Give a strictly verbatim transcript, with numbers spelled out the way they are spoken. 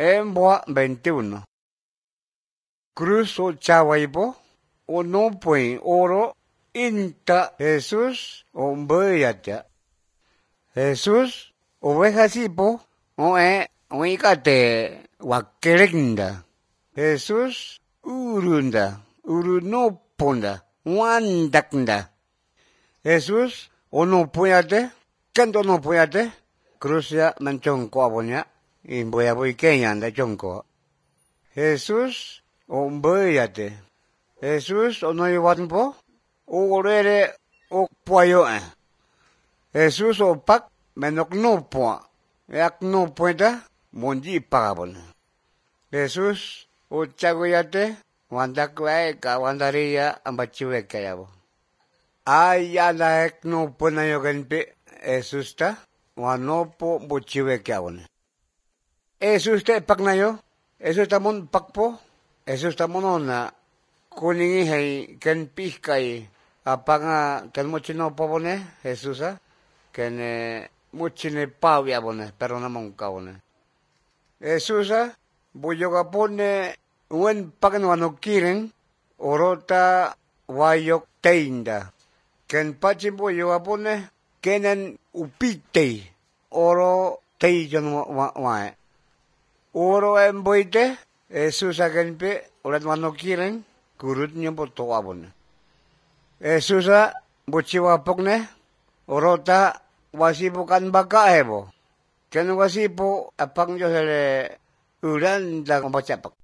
en boa veintiuno. Cruz o chawaipo, o no puen oro, inta Jesús, o mbeyata. Jesús, ovejasipo, o e, o ikate, wakerenda. Jesús, urunda, urunoponda, wandaknda. Jesús, o no puede, kendo no puede, cruz ya manchonko abonya, y voy a voy que anda chonko. Jesús, o mbeyate. Jesús, o no llevan po, o orere, o puayo eh. Jesús, o pak, menok no po, yak no pueda, monji pagabon. Jesús, o chagoyate, wandakwe ka wandaria ambachiwe kayabo. Ay ala ek no pona yo genpe, Jesús ta, wanopo bochiwe kayabon. Jesús te pak na yo, Jesús tamon pakpo, Jesús tamon na, kuningi hay ken pihkay, apanga ken mochino pabone, Jesús ha, ken mochine pavia bone, pero namon kaone. Jesús ha, buyogapone, uen pagan wanokiren, orota wayok teinda. Ken pachin buyogapone, kenen upite, oro teijon wae. Oro en boite, Jesús agenpe, orat wanokiren, kurut nyo boto abon. Jesús a, buchiwapokne, orota wasipo kan baka hebo. Ken wasipo, apang yo hele, uran da kumbachapak.